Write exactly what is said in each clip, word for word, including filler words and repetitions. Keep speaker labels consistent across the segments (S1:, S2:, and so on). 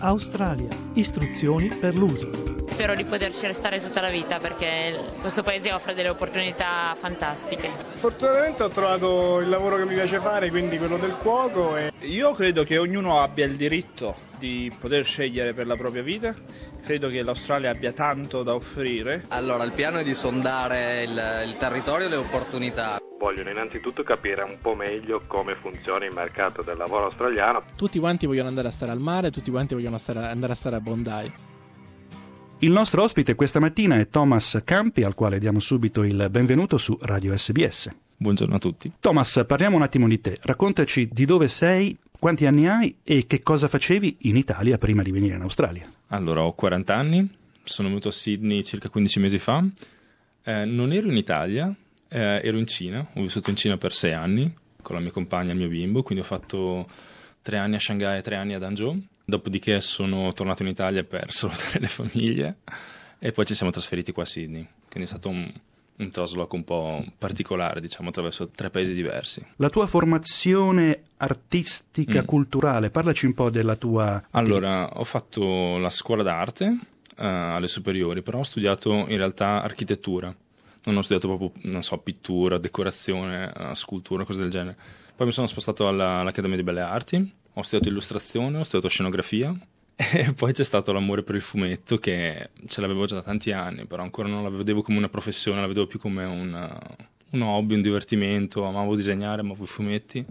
S1: Australia. Istruzioni per l'uso.
S2: Spero di poterci restare tutta la vita perché questo paese offre delle opportunità fantastiche.
S3: Fortunatamente ho trovato il lavoro che mi piace fare, quindi quello del cuoco. E...
S4: Io credo che ognuno abbia il diritto di poter scegliere per la propria vita. Credo che l'Australia abbia tanto da offrire.
S5: Allora, il piano è di sondare il, il territorio e le opportunità.
S6: Vogliono innanzitutto capire un po' meglio come funziona il mercato del lavoro australiano.
S7: Tutti quanti vogliono andare a stare al mare, tutti quanti vogliono stare, andare a stare a Bondi.
S8: Il nostro ospite questa mattina è Thomas Campi, al quale diamo subito il benvenuto su Radio S B S.
S9: Buongiorno a tutti.
S8: Thomas, parliamo un attimo di te. Raccontaci di dove sei, quanti anni hai e che cosa facevi in Italia prima di venire in Australia.
S9: Allora, ho quaranta anni, sono venuto a Sydney circa quindici mesi fa. Eh, non ero in Italia, eh, ero in Cina. Ho vissuto in Cina per sei anni con la mia compagna e il mio bimbo, quindi ho fatto tre anni a Shanghai e tre anni ad Hangzhou. Dopodiché sono tornato in Italia per salutare le famiglie e poi ci siamo trasferiti qua a Sydney. Quindi è stato un, un trasloco un po' particolare, diciamo, attraverso tre paesi diversi.
S8: La tua formazione artistica, mm. culturale, parlaci un po' della tua...
S9: Allora, ho fatto la scuola d'arte uh, alle superiori, però ho studiato in realtà architettura. Non ho studiato proprio, non so, pittura, decorazione, uh, scultura, cose del genere. Poi mi sono spostato alla, all'Accademia di Belle Arti. Ho studiato illustrazione, ho studiato scenografia e poi c'è stato l'amore per il fumetto, che ce l'avevo già da tanti anni, però ancora non la vedevo come una professione, la vedevo più come un, un hobby, un divertimento. Amavo disegnare, amavo i fumetti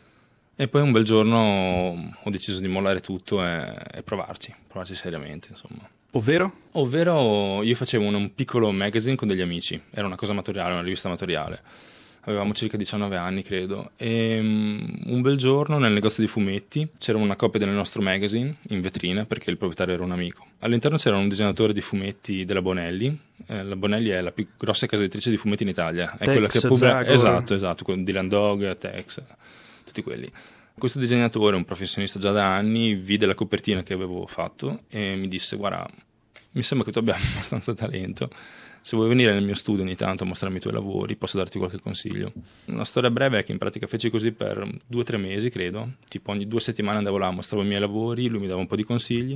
S9: e poi un bel giorno ho deciso di mollare tutto e, e provarci, provarci seriamente, insomma.
S8: Ovvero?
S9: Ovvero io facevo un, un piccolo magazine con degli amici, era una cosa amatoriale, una rivista amatoriale. Avevamo circa diciannove anni, credo, e um, un bel giorno nel negozio di fumetti c'era una copia del nostro magazine in vetrina perché il proprietario era un amico. All'interno c'era un disegnatore di fumetti della Bonelli. Eh, la Bonelli è la più grossa casa editrice di fumetti in Italia. È
S8: Tex,
S9: quella che pubblica...
S8: Zagor.
S9: Esatto, esatto, con Dylan Dog, Tex, tutti quelli. Questo disegnatore, un professionista già da anni, vide la copertina che avevo fatto e mi disse: guarda, mi sembra che tu abbia abbastanza talento. Se vuoi venire nel mio studio ogni tanto a mostrarmi i tuoi lavori, posso darti qualche consiglio. Una storia breve è che in pratica feci così per due o tre mesi, credo. Tipo ogni due settimane andavo là, mostravo i miei lavori, lui mi dava un po' di consigli.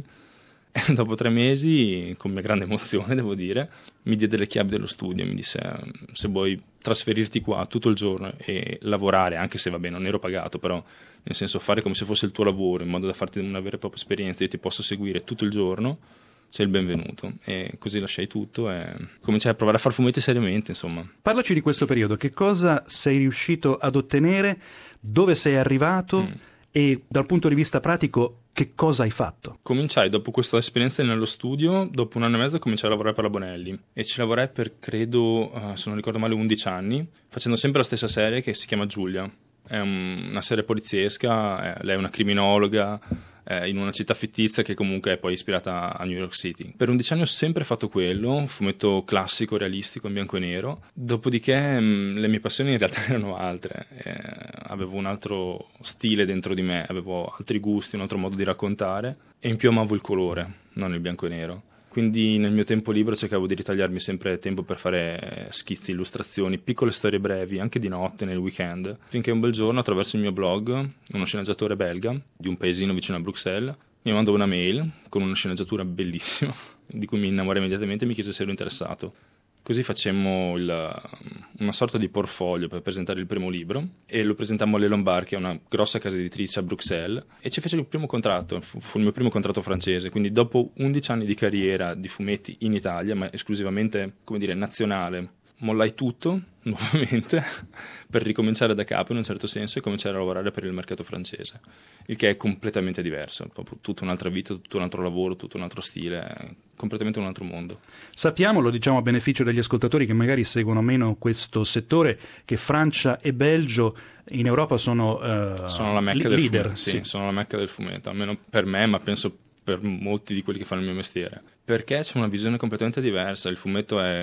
S9: E dopo tre mesi, con mia grande emozione, devo dire, mi diede le chiavi dello studio e mi disse: se vuoi trasferirti qua tutto il giorno e lavorare, anche se va bene, non ero pagato, però nel senso fare come se fosse il tuo lavoro, in modo da farti una vera e propria esperienza, io ti posso seguire tutto il giorno, c'è il benvenuto. E così lasciai tutto e cominciai a provare a far fumetti seriamente, insomma.
S8: Parlaci di questo periodo, che cosa sei riuscito ad ottenere, dove sei arrivato mm. e dal punto di vista pratico che cosa hai fatto?
S9: Cominciai dopo questa esperienza nello studio, dopo un anno e mezzo cominciai a lavorare per la Bonelli e ci lavorai per credo, uh, se non ricordo male, undici anni, facendo sempre la stessa serie che si chiama Giulia. È un, una serie poliziesca, è, lei è una criminologa in una città fittizia che comunque è poi ispirata a New York City. Per undici anni ho sempre fatto quello, un fumetto classico, realistico, in bianco e nero. Dopodiché mh, le mie passioni in realtà erano altre. Eh, avevo un altro stile dentro di me, avevo altri gusti, un altro modo di raccontare e in più amavo il colore, non il bianco e nero. Quindi nel mio tempo libero cercavo di ritagliarmi sempre tempo per fare schizzi, illustrazioni, piccole storie brevi, anche di notte, nel weekend, finché un bel giorno attraverso il mio blog, uno sceneggiatore belga di un paesino vicino a Bruxelles, mi mandò una mail con una sceneggiatura bellissima, di cui mi innamorai immediatamente e mi chiese se ero interessato. Così facemmo il, una sorta di portfolio per presentare il primo libro e lo presentammo alle Lombard, che è una grossa casa editrice a Bruxelles, e ci fece il primo contratto, fu, fu il mio primo contratto francese. Quindi dopo undici anni di carriera di fumetti in Italia, ma esclusivamente, come dire, nazionale, mollai tutto nuovamente per ricominciare da capo in un certo senso e cominciare a lavorare per il mercato francese, il che è completamente diverso, proprio tutta un'altra vita, tutto un altro lavoro, tutto un altro stile, completamente un altro mondo.
S8: Sappiamo, lo diciamo a beneficio degli ascoltatori che magari seguono meno questo settore, che Francia e Belgio in Europa sono, uh,
S9: sono la mecca del
S8: leader.
S9: Fumetto, sì,
S8: sì,
S9: sono la mecca del fumetto, almeno per me, ma penso per molti di quelli che fanno il mio mestiere, perché c'è una visione completamente diversa. Il fumetto è,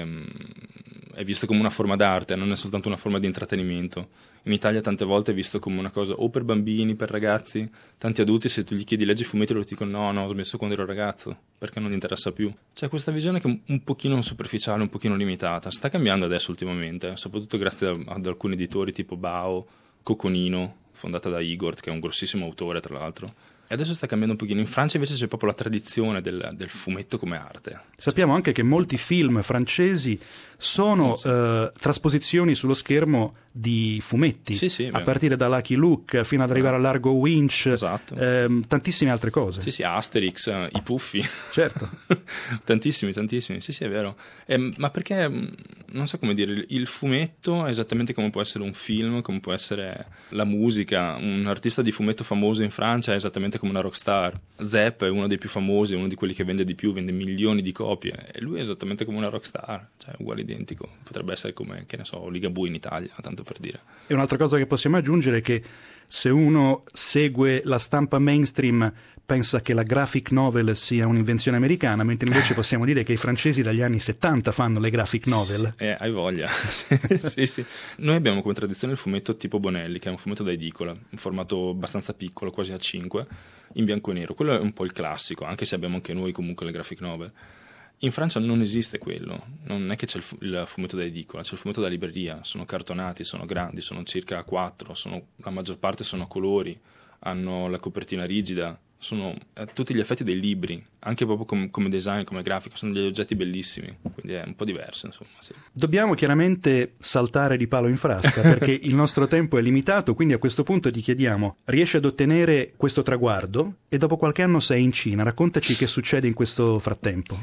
S9: è visto come una forma d'arte, non è soltanto una forma di intrattenimento. In Italia tante volte è visto come una cosa o per bambini, per ragazzi. Tanti adulti, se tu gli chiedi leggi fumetti, loro ti dicono no, no, ho smesso quando ero ragazzo, perché non gli interessa più. C'è questa visione che è un pochino superficiale, un pochino limitata. Sta cambiando adesso ultimamente, soprattutto grazie ad, ad alcuni editori tipo Bao, Coconino, fondata da Igor, che è un grossissimo autore tra l'altro. E adesso sta cambiando un pochino. In Francia invece c'è proprio la tradizione del, del fumetto come arte.
S8: Sappiamo anche che molti film francesi sono sì. eh, trasposizioni sullo schermo di fumetti,
S9: sì, sì,
S8: a partire da Lucky Luke fino ad arrivare ah. a Largo Winch,
S9: esatto.
S8: ehm, tantissime altre cose.
S9: Sì, sì, Asterix, uh, i Puffi.
S8: Certo.
S9: tantissimi, tantissimi, sì, sì, è vero. Eh, ma perché, non so come dire, il fumetto è esattamente come può essere un film, come può essere la musica. Un artista di fumetto famoso in Francia è esattamente come una rockstar. Zepp è uno dei più famosi, uno di quelli che vende di più, vende milioni di copie, e lui è esattamente come una rockstar, cioè uguale identico. Potrebbe essere come, che ne so, Ligabue in Italia, tanto per dire.
S8: E un'altra cosa che possiamo aggiungere è che se uno segue la stampa mainstream pensa che la graphic novel sia un'invenzione americana, mentre invece possiamo dire che i francesi dagli anni settanta fanno le graphic novel.
S9: Eh, hai voglia. sì, sì. Noi abbiamo come tradizione il fumetto tipo Bonelli, che è un fumetto da edicola, un formato abbastanza piccolo, quasi a cinque, in bianco e nero. Quello è un po' il classico, anche se abbiamo anche noi comunque le graphic novel. In Francia non esiste quello, non è che c'è il, fu- il fumetto da edicola, c'è il fumetto da libreria, sono cartonati, sono grandi, sono circa A quattro, sono, la maggior parte sono a colori, hanno la copertina rigida, sono a tutti gli effetti dei libri, anche proprio com- come design, come grafica, sono degli oggetti bellissimi, quindi è un po' diverso, insomma. Sì.
S8: Dobbiamo chiaramente saltare di palo in frasca perché il nostro tempo è limitato, quindi a questo punto ti chiediamo, riesci ad ottenere questo traguardo e dopo qualche anno sei in Cina, raccontaci che succede in questo frattempo.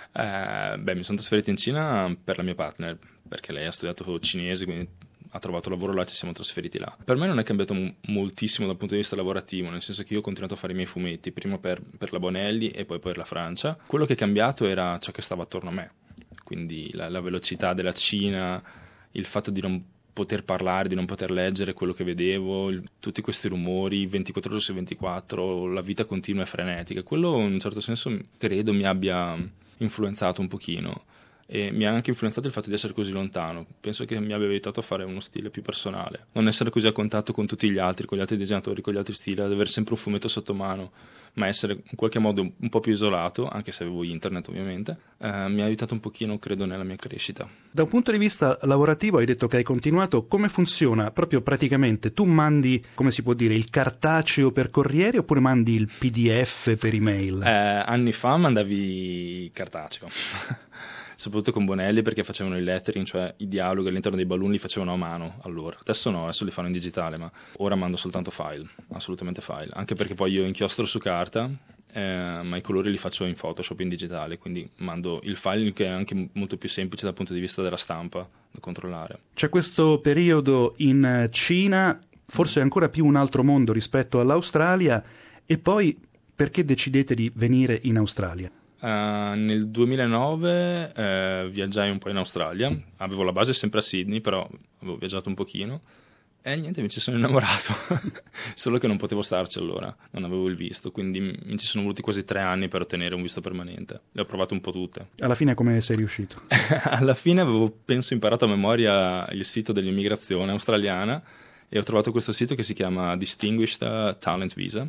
S9: Eh, beh, mi sono trasferito in Cina per la mia partner, perché lei ha studiato cinese, quindi ha trovato lavoro là, ci siamo trasferiti là. Per me non è cambiato m- moltissimo dal punto di vista lavorativo, nel senso che io ho continuato a fare i miei fumetti, prima per, per la Bonelli e poi per la Francia. Quello che è cambiato era ciò che stava attorno a me, quindi la, la velocità della Cina, il fatto di non poter parlare, di non poter leggere quello che vedevo, il, tutti questi rumori, ventiquattro ore su ventiquattro, la vita continua e frenetica. Quello in un certo senso credo mi abbia influenzato un pochino. E mi ha anche influenzato il fatto di essere così lontano. Penso che mi abbia aiutato a fare uno stile più personale, non essere così a contatto con tutti gli altri, con gli altri disegnatori, con gli altri stili, ad avere sempre un fumetto sotto mano, ma essere in qualche modo un po' più isolato, anche se avevo internet ovviamente, eh, mi ha aiutato un pochino, credo, nella mia crescita.
S8: Da un punto di vista lavorativo hai detto che hai continuato, come funziona proprio praticamente? Tu mandi, come si può dire, il cartaceo per corriere oppure mandi il P D F per email?
S9: Eh, anni fa mandavi cartaceo soprattutto con Bonelli, perché facevano il lettering, cioè i dialoghi all'interno dei balloon li facevano a mano allora. Adesso no, adesso li fanno in digitale, ma ora mando soltanto file, assolutamente file, anche perché poi io inchiostro su carta, eh, ma i colori li faccio in Photoshop in digitale, quindi mando il file, che è anche molto più semplice dal punto di vista della stampa da controllare.
S8: C'è questo periodo in Cina, forse ancora più un altro mondo rispetto all'Australia, e poi perché decidete di venire in Australia?
S9: Uh, nel duemilanove uh, viaggiai un po' in Australia, avevo la base sempre a Sydney, però avevo viaggiato un pochino e niente, mi ci sono innamorato, solo che non potevo starci allora, non avevo il visto, quindi mi ci sono voluti quasi tre anni per ottenere un visto permanente, le ho provate un po' tutte.
S8: Alla fine come sei riuscito?
S9: Alla fine avevo, penso, imparato a memoria il sito dell'immigrazione australiana e ho trovato questo sito che si chiama Distinguished Talent Visa,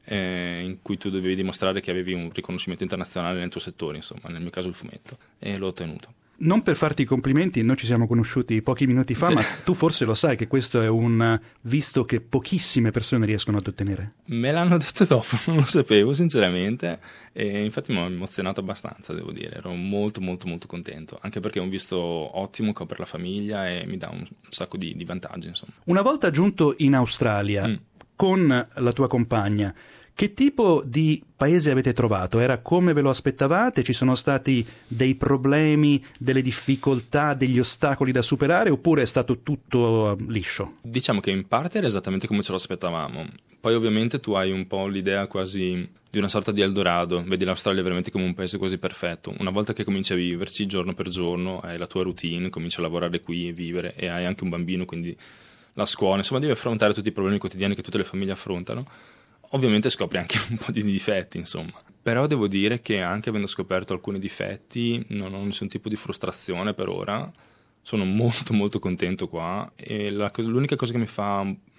S9: in cui tu dovevi dimostrare che avevi un riconoscimento internazionale nel tuo settore, insomma, nel mio caso il fumetto, e l'ho ottenuto.
S8: Non per farti i complimenti, noi ci siamo conosciuti pochi minuti fa, sì. Ma tu forse lo sai che questo è un visto che pochissime persone riescono ad ottenere.
S9: Me l'hanno detto dopo, non lo sapevo sinceramente, e infatti mi ha emozionato abbastanza, devo dire, ero molto molto molto contento, anche perché è un visto ottimo, copre la famiglia e mi dà un sacco di, di vantaggi, insomma.
S8: Una volta giunto in Australia, mm. con la tua compagna, che tipo di paese avete trovato? Era come ve lo aspettavate? Ci sono stati dei problemi, delle difficoltà, degli ostacoli da superare, oppure è stato tutto liscio?
S9: Diciamo che in parte era esattamente come ce lo aspettavamo. Poi ovviamente tu hai un po' l'idea quasi di una sorta di Eldorado, vedi l'Australia veramente come un paese quasi perfetto. Una volta che cominci a viverci giorno per giorno, hai la tua routine, cominci a lavorare qui e vivere, e hai anche un bambino, quindi la scuola, insomma devi affrontare tutti i problemi quotidiani che tutte le famiglie affrontano. Ovviamente scopri anche un po' di difetti, insomma. Però devo dire che anche avendo scoperto alcuni difetti non ho nessun tipo di frustrazione per ora. Sono molto molto contento qua e la, l'unica cosa che mi fa un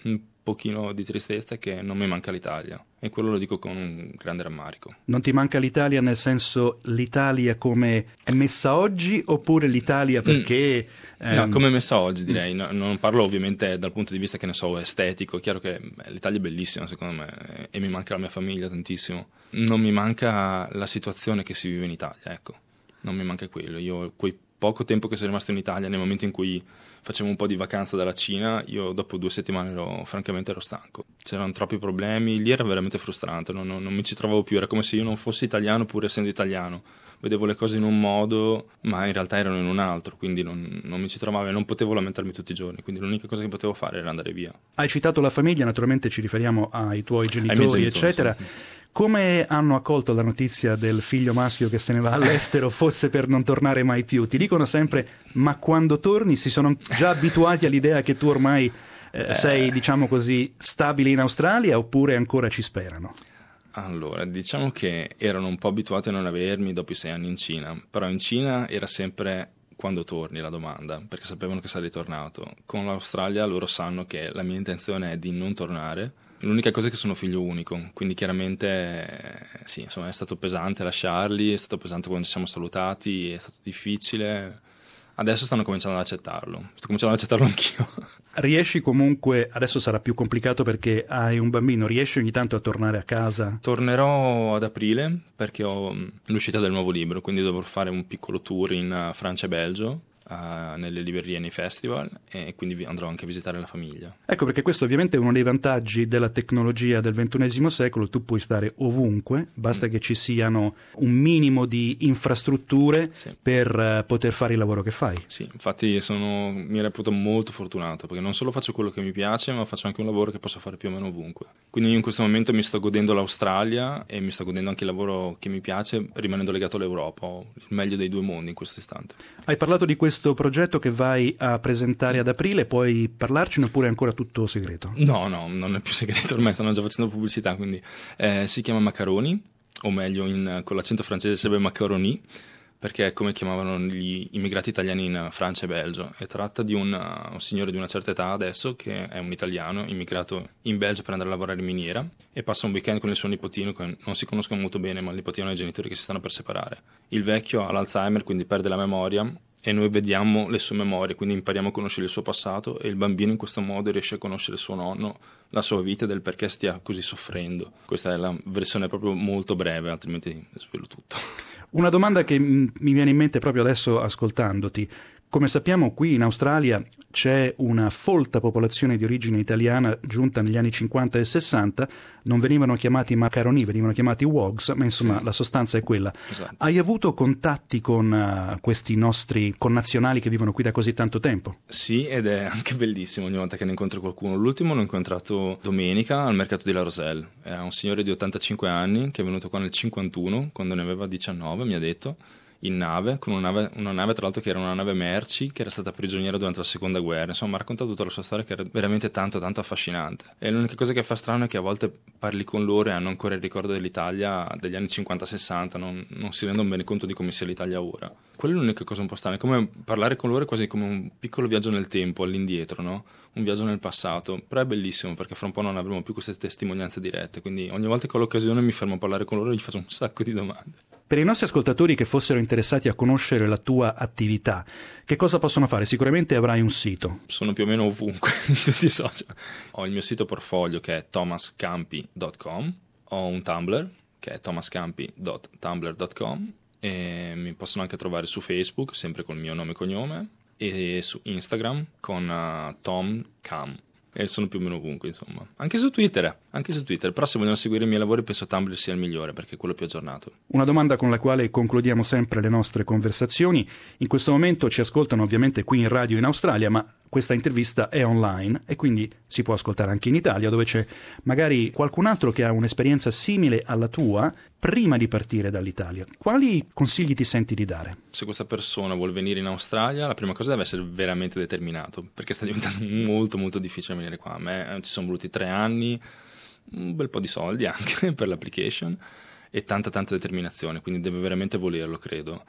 S9: pochino di tristezza è che non mi manca l'Italia, e quello lo dico con un grande rammarico.
S8: Non ti manca l'Italia nel senso l'Italia come è messa oggi, oppure l'Italia perché...
S9: Mm.
S8: Ehm...
S9: No, come è messa oggi direi, no, non parlo ovviamente dal punto di vista che ne so estetico, è chiaro che l'Italia è bellissima secondo me e mi manca la mia famiglia tantissimo, non mi manca la situazione che si vive in Italia, ecco, non mi manca quello. Io quei poco tempo che sono rimasto in Italia, nel momento in cui facevo un po' di vacanza dalla Cina, io dopo due settimane ero francamente ero stanco, c'erano troppi problemi, lì era veramente frustrante, non, non, non mi ci trovavo più, era come se io non fossi italiano pur essendo italiano, vedevo le cose in un modo ma in realtà erano in un altro, quindi non, non mi ci trovavo e non potevo lamentarmi tutti i giorni, quindi l'unica cosa che potevo fare era andare via.
S8: Hai citato la famiglia, naturalmente ci riferiamo ai tuoi genitori,
S9: ai genitori
S8: eccetera.
S9: Sì.
S8: Come hanno accolto la notizia del figlio maschio che se ne va all'estero, fosse per non tornare mai più? Ti dicono sempre, ma quando torni si sono già abituati all'idea che tu ormai eh, sei, diciamo così, stabile in Australia, oppure ancora ci sperano?
S9: Allora, diciamo che erano un po' abituati a non avermi dopo i sei anni in Cina, però in Cina era sempre quando torni la domanda, perché sapevano che sarei tornato. Con l'Australia loro sanno che la mia intenzione è di non tornare. L'unica cosa è che sono figlio unico, quindi chiaramente sì, insomma, è stato pesante lasciarli, è stato pesante quando ci siamo salutati, è stato difficile. Adesso stanno cominciando ad accettarlo, sto cominciando ad accettarlo anch'io.
S8: Riesci comunque, adesso sarà più complicato perché hai un bambino, riesci ogni tanto a tornare a casa?
S9: Tornerò ad aprile perché ho l'uscita del nuovo libro, quindi dovrò fare un piccolo tour in Francia e Belgio, Uh, nelle librerie, nei festival, e quindi andrò anche a visitare la famiglia.
S8: Ecco, perché questo ovviamente è uno dei vantaggi della tecnologia del ventunesimo secolo, tu puoi stare ovunque, basta mm. che ci siano un minimo di infrastrutture sì. per uh, poter fare il lavoro che fai.
S9: Sì, infatti sono, mi reputo molto fortunato, perché non solo faccio quello che mi piace, ma faccio anche un lavoro che posso fare più o meno ovunque. Quindi io in questo momento mi sto godendo l'Australia e mi sto godendo anche il lavoro che mi piace, rimanendo legato all'Europa, ho il meglio dei due mondi in questo istante.
S8: Hai parlato di questo questo progetto che vai a presentare ad aprile, puoi parlarcene oppure è ancora tutto segreto?
S9: No, no, non è più segreto, ormai stanno già facendo pubblicità, quindi eh, si chiama Macaroni, o meglio in, con l'accento francese sarebbe Macaroni, perché è come chiamavano gli immigrati italiani in Francia e Belgio, e tratta di un, un signore di una certa età adesso che è un italiano immigrato in Belgio per andare a lavorare in miniera e passa un weekend con il suo nipotino che non si conoscono molto bene, ma il nipotino ha i genitori che si stanno per separare. Il vecchio ha l'Alzheimer, quindi perde la memoria e noi vediamo le sue memorie, quindi impariamo a conoscere il suo passato e il bambino in questo modo riesce a conoscere il suo nonno, la sua vita e del perché stia così soffrendo. Questa è la versione proprio molto breve, altrimenti svelo tutto.
S8: Una domanda che mi viene in mente proprio adesso ascoltandoti. Come sappiamo, qui in Australia c'è una folta popolazione di origine italiana giunta negli anni cinquanta e sessanta, non venivano chiamati macaroni, venivano chiamati wogs, ma insomma sì. La sostanza è quella.
S9: Esatto.
S8: Hai avuto contatti con uh, questi nostri connazionali che vivono qui da così tanto tempo?
S9: Sì, ed è anche bellissimo ogni volta che ne incontro qualcuno. L'ultimo l'ho incontrato domenica al mercato di La Roselle. Era un signore di ottantacinque anni che è venuto qua nel cinquantuno, quando ne aveva diciannove, mi ha detto, in nave, con una nave, una nave tra l'altro che era una nave merci che era stata prigioniera durante la seconda guerra. Insomma, mi ha raccontato tutta la sua storia che era veramente tanto tanto affascinante. E l'unica cosa che fa strano è che a volte parli con loro e hanno ancora il ricordo dell'Italia degli anni cinquanta sessanta, non, non si rendono bene conto di come sia l'Italia ora. Quella è l'unica cosa un po' strana, è come parlare con loro è quasi come un piccolo viaggio nel tempo, all'indietro, no? Un viaggio nel passato, però è bellissimo perché fra un po' non avremo più queste testimonianze dirette, quindi ogni volta che ho l'occasione mi fermo a parlare con loro e gli faccio un sacco di domande.
S8: Per i nostri ascoltatori che fossero interessati a conoscere la tua attività, che cosa possono fare? Sicuramente avrai un sito.
S9: Sono più o meno ovunque, in tutti i social. Ho il mio sito portfolio che è thomas campi punto com, ho un Tumblr che è thomas campi punto tumblr punto com e mi possono anche trovare su Facebook, sempre col mio nome e cognome, e su Instagram con uh, Tom Cam. E sono più o meno ovunque, insomma. Anche su Twitter, anche su Twitter. Però se vogliono seguire i miei lavori penso Tumblr sia il migliore perché è quello più aggiornato.
S8: Una domanda con la quale concludiamo sempre le nostre conversazioni. In questo momento ci ascoltano ovviamente qui in radio in Australia, ma questa intervista è online e quindi si può ascoltare anche in Italia, dove c'è magari qualcun altro che ha un'esperienza simile alla tua prima di partire dall'Italia. Quali consigli ti senti di dare?
S9: Se questa persona vuol venire in Australia, la prima cosa deve essere veramente determinato, perché sta diventando molto molto difficile venire qua. A me ci sono voluti tre anni, un bel po' di soldi anche per l'application e tanta tanta determinazione, quindi deve veramente volerlo, credo.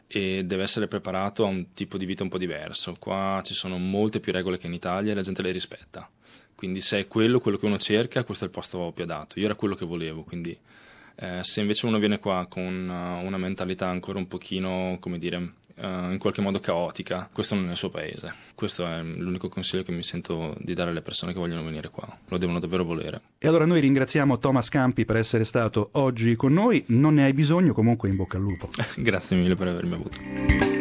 S9: E deve essere preparato a un tipo di vita un po' diverso. Qua ci sono molte più regole che in Italia e la gente le rispetta, quindi se è quello quello che uno cerca, questo è il posto più adatto. Io era quello che volevo, quindi eh, se invece uno viene qua con una, una mentalità ancora un pochino, come dire, Uh, in qualche modo caotica, questo non è il suo paese. Questo è l'unico consiglio che mi sento di dare alle persone che vogliono venire qua, lo devono davvero volere.
S8: E allora noi ringraziamo Thomas Campi per essere stato oggi con noi. Non ne hai bisogno, comunque in bocca al lupo.
S9: Grazie mille per avermi avuto.